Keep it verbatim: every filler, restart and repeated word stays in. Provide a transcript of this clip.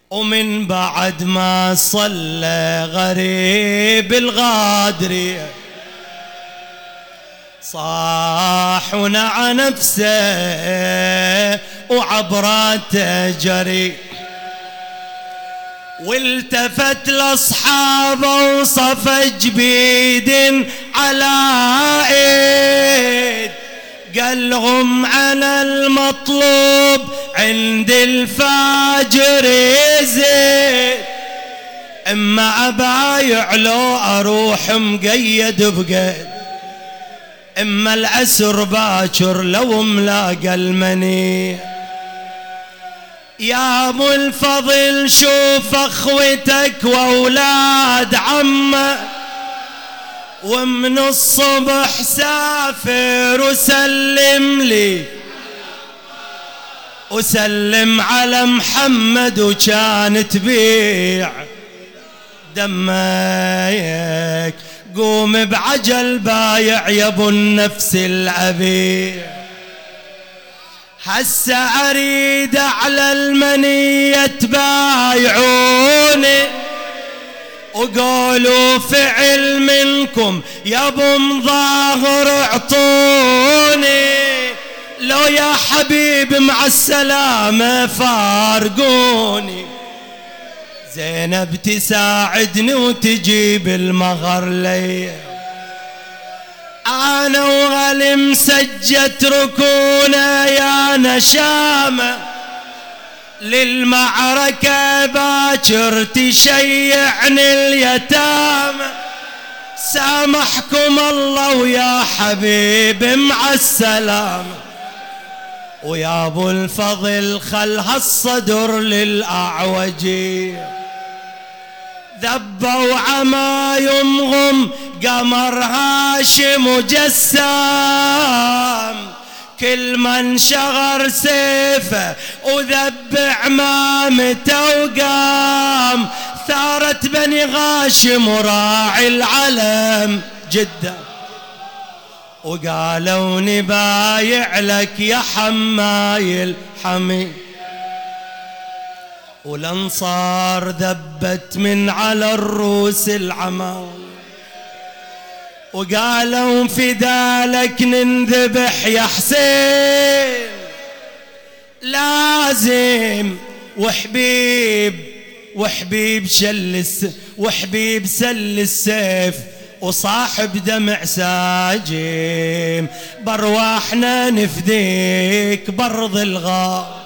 ومن بعد ما صلى غريب الغادرية صاح ونعى نفسه وعبراته جري، والتفت لاصحابه وصفج بيد على ايد، قال لهم انا المطلوب عند الفاجر يزيد، اما ابايع لو اروح مقيد بقيد، اما العسر باكر لو ملاقى المني. يا ابو الفضل شوف اخوتك واولاد عمه، ومن الصبح سافر وسلم لي وسلم على محمد، وكان تبيع دمك قوم بعجل بايع يا ابو النفس العبيع. هسه اريد على المنية تبايعوني، وقولوا فعل منكم يا ابو مظاهر اعطوني، لو يا حبيب مع السلامة فارقوني. زينب تساعدني وتجيب المهر لي، انا وغلي مسجت ركونا يا نشامة، للمعركة باكر تشيعني اليتامى. سامحكم الله ويا حبيب مع السلامة، ويا ابو الفضل خل هالصدر للأعوجي. ذبوا عمايمهم قمر هاشم وجسام، كل من شغر سيفه وذب عمامته وقام، ثارت بني غاشم وراعي العلم جدا، وقالوا نبايع لك يا حماي الحمي. والانصار ذبت من على الروس العمام، وقالوا فدالك ننذبح يا حسين لازم، وحبيب وحبيب شل الس وحبيب سل السيف، وصاحب دمع ساجم برواحنا نفديك برض الغار.